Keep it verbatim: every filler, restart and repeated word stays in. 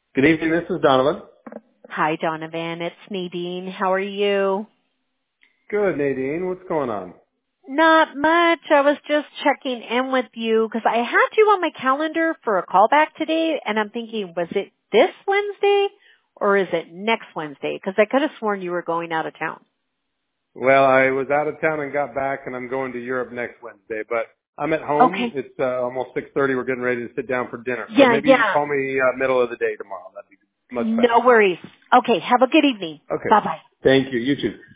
Good evening. This is Donovan. Hi, Donovan. It's Nadine. How are you? Good, Nadine. What's going on? Not much. I was just checking in with you because I had you on my calendar for a callback today, and I'm thinking, was it this Wednesday or is it next Wednesday? Because I could have sworn you were going out of town. Well, I was out of town and got back, and I'm going to Europe next Wednesday. But I'm at home. Okay. It's uh, almost six thirty. We're getting ready to sit down for dinner. So Yeah, maybe you can yeah. call me uh, middle of the day tomorrow. That'd be much better. No worries. Okay. Have a good evening. Okay. Bye-bye. Thank you. You too.